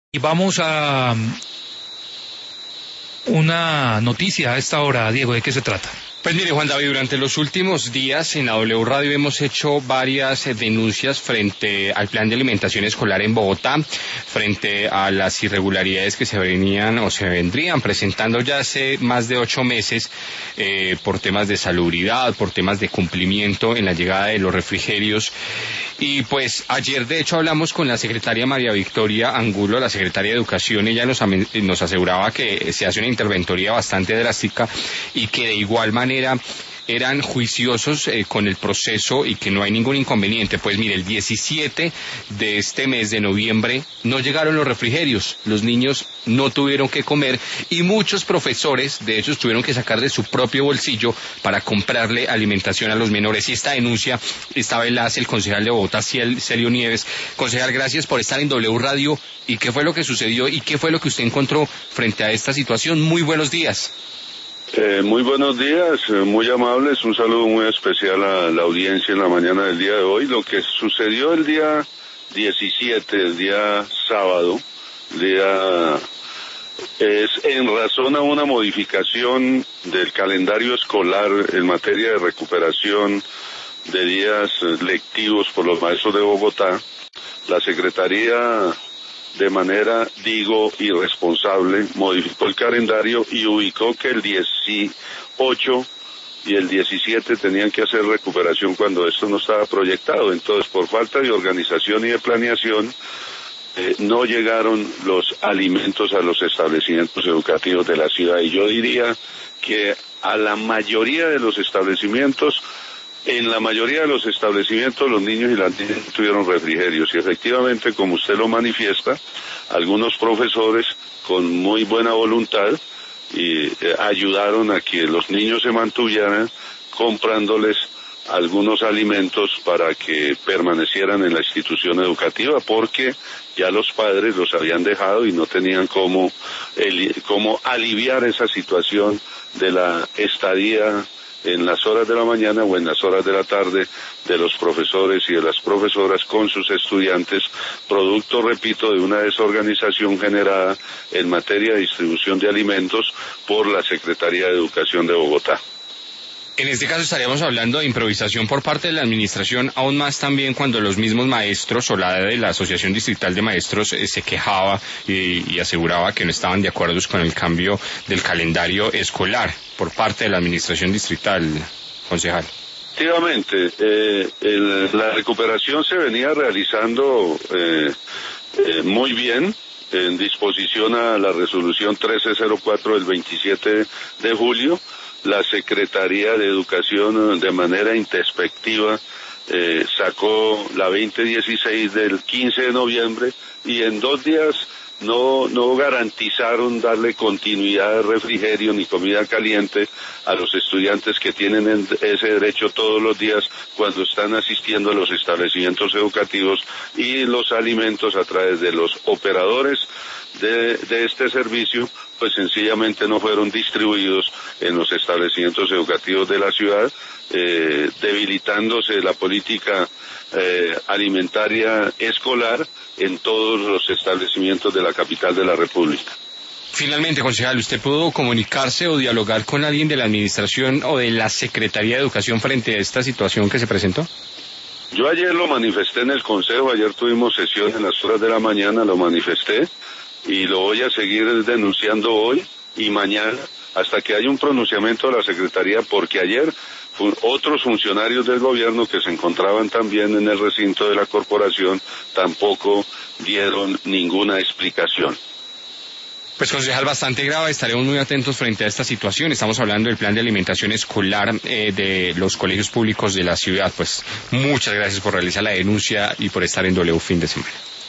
Y vamos a una noticia a esta hora, Diego, ¿de qué se trata? Pues mire, Juan David, durante los últimos días en la W Radio hemos hecho varias denuncias frente al plan de alimentación escolar en Bogotá, frente a las irregularidades que se venían o se vendrían presentando ya hace más de 8 meses por temas de salubridad, por temas de cumplimiento en la llegada de los refrigerios. Y pues ayer de hecho hablamos con la secretaria María Victoria Angulo, la secretaria de Educación. Ella nos aseguraba que se hace una interventoría bastante drástica y que de igual manera eran juiciosos con el proceso y que no hay ningún inconveniente. Pues mire, el 17 de este mes de noviembre no llegaron los refrigerios, los niños no tuvieron que comer y muchos profesores de hecho tuvieron que sacar de su propio bolsillo para comprarle alimentación a los menores. Y esta denuncia esta vez la hace el concejal de Bogotá, Celio Nieves. Concejal, gracias por estar en W Radio. ¿Y qué fue lo que sucedió y qué fue lo que usted encontró frente a esta situación? Muy buenos días. Muy buenos días, muy amables, un saludo muy especial a la audiencia en la mañana del día de hoy. Lo que sucedió el día 17, el día sábado, es en razón a una modificación del calendario escolar en materia de recuperación de días lectivos por los maestros de Bogotá. La Secretaría, de manera, digo, irresponsable, modificó el calendario y ubicó que el 18 y el 17 tenían que hacer recuperación cuando esto no estaba proyectado. Entonces, por falta de organización y de planeación, no llegaron los alimentos a los establecimientos educativos de la ciudad. Y yo diría que a la mayoría de los establecimientos, en la mayoría de los establecimientos los niños y las niñas tuvieron refrigerios y efectivamente, como usted lo manifiesta, algunos profesores con muy buena voluntad ayudaron a que los niños se mantuvieran comprándoles algunos alimentos para que permanecieran en la institución educativa, porque ya los padres los habían dejado y no tenían cómo aliviar esa situación de la estadía en las horas de la mañana o en las horas de la tarde de los profesores y de las profesoras con sus estudiantes, producto, repito, de una desorganización generada en materia de distribución de alimentos por la Secretaría de Educación de Bogotá. En este caso estaríamos hablando de improvisación por parte de la administración, aún más también cuando los mismos maestros o la de la Asociación Distrital de Maestros se quejaba y aseguraba que no estaban de acuerdo con el cambio del calendario escolar por parte de la administración distrital, concejal. Efectivamente, la recuperación se venía realizando muy bien, en disposición a la resolución 1304 del 27 de julio, la Secretaría de Educación de manera introspectiva sacó la 2016 del 15 de noviembre y en 2 días no garantizaron darle continuidad de refrigerio ni comida caliente a los estudiantes que tienen ese derecho todos los días cuando están asistiendo a los establecimientos educativos, y los alimentos a través de los operadores de este servicio pues sencillamente no fueron distribuidos en los establecimientos educativos de la ciudad, debilitándose la política alimentaria escolar en todos los establecimientos de la capital de la República. Finalmente, concejal, ¿usted pudo comunicarse o dialogar con alguien de la administración o de la Secretaría de Educación frente a esta situación que se presentó? Yo ayer lo manifesté en el Consejo, ayer tuvimos sesión en las horas de la mañana, lo manifesté y lo voy a seguir denunciando hoy y mañana hasta que haya un pronunciamiento de la Secretaría, porque ayer otros funcionarios del gobierno que se encontraban también en el recinto de la corporación tampoco dieron ninguna explicación. Pues concejal, bastante grave, estaremos muy atentos frente a esta situación. Estamos hablando del plan de alimentación escolar de los colegios públicos de la ciudad. Pues muchas gracias por realizar la denuncia y por estar en W Fin de Semana.